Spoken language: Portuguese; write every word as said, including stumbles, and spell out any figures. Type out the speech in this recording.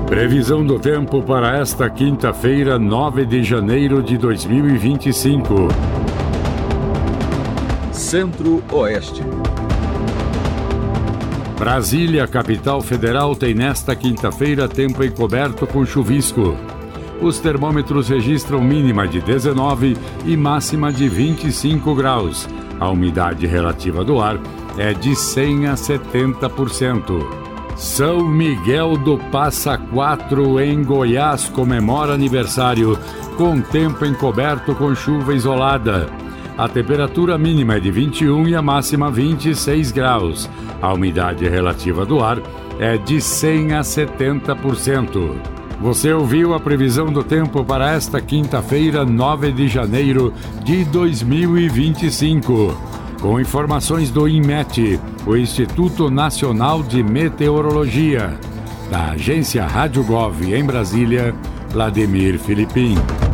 Previsão do tempo para esta quinta-feira, nove de janeiro de dois mil e vinte e cinco. Centro-Oeste. Brasília, capital federal, tem nesta quinta-feira tempo encoberto com chuvisco. Os termômetros registram mínima de dezenove e máxima de vinte e cinco graus. A umidade relativa do ar é de cem a setenta por cento. São Miguel do Passa Quatro, em Goiás, comemora aniversário com tempo encoberto com chuva isolada. A temperatura mínima é de vinte e um e a máxima vinte e seis graus. A umidade relativa do ar é de cem a setenta por cento. Você ouviu a previsão do tempo para esta quinta-feira, nove de janeiro de dois mil e vinte e cinco. Com informações do INMET, o Instituto Nacional de Meteorologia. Da agência Rádio Gov em Brasília, Vladimir Filipim.